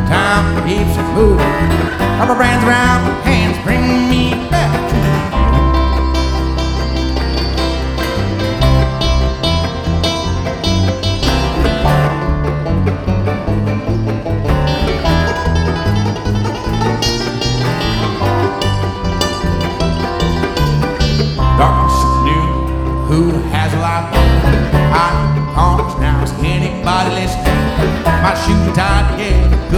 Time keeps moving. Rubber bands around my hands bring me back to you. Darkness knew who has a life. I promise now, is anybody listening? My shoes are tied together.